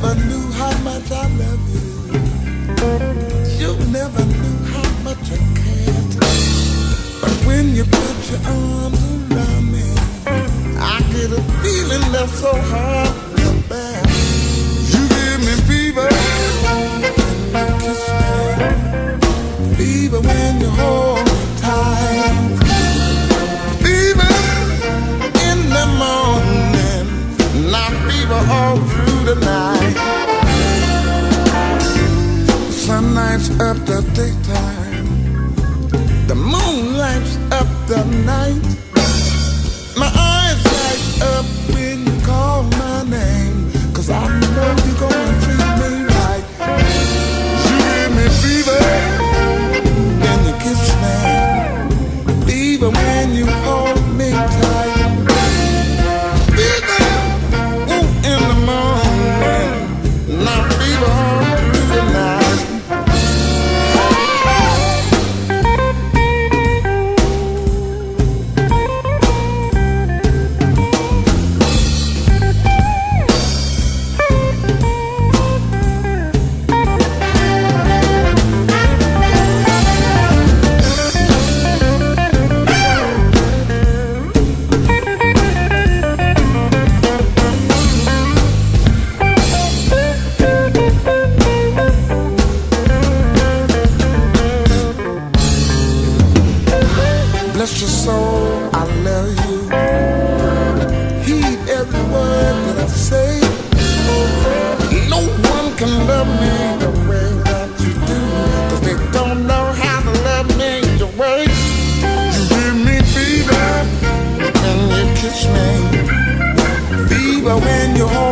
never knew how much I love you. You never knew how much I cared. But when you put your arms around me, I get a feeling that's so hard to bear. You give me fever when you kiss me, fever when you hold me tight, fever in the morning, not fever all through the night. Sun lights up the daytime, the moon lights up the night. My eyes light up when you call my name, 'cause I know you're gonna treat me right. You give me fever when you kiss me, fever when you hold me tight, fever in the morning, not fever all through the night. Bless your soul, I love you. Heed every word that I say. No one can love me the way that you do, 'cause they don't know how to love me your way. You give me fever when you kiss me, fever when you hold